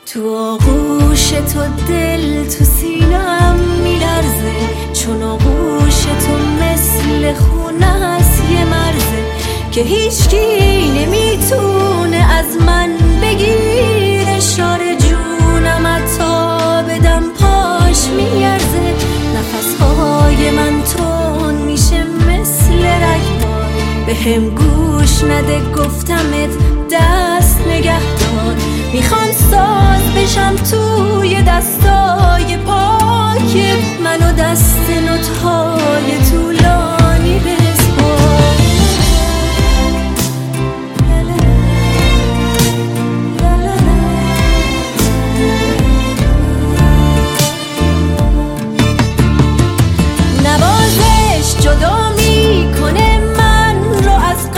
تو آغوش تو دل تو سینم میلرزه، چون آغوش تو مثل خونه هست یه مرزه که هیچکی نمیتونه از من بگیره. اشاره جونم حتی بدم پاش میارزه، نفسهای من تون میشه مثل رگبار. به هم گوش نده گفتمت دست نگهدار، میخوام ساز بشم توی دستای پاکت، منو دست نوت‌های طولانی بسپار. نوازش جدا میکنه من رو از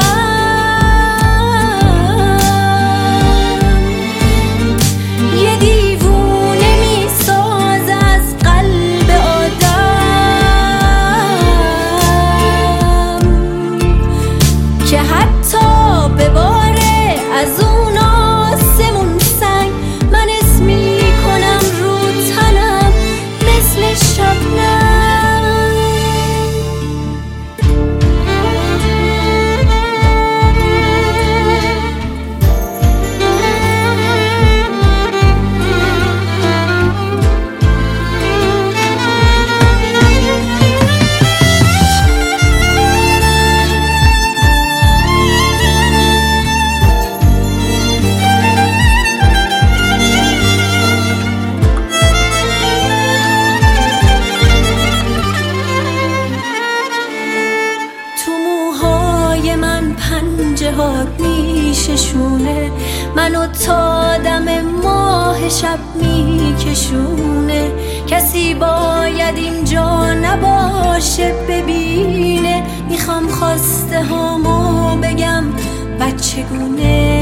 که حتی به باره از اون آسمون سنگ من اسم میکنم رو تنم مثل شبنم. پنجه هات میششونه، منو تا دم ماه شب میکشونه. کسی باید اینجا نباشه ببینه، میخوام خواسته هامو بگم بچگونه.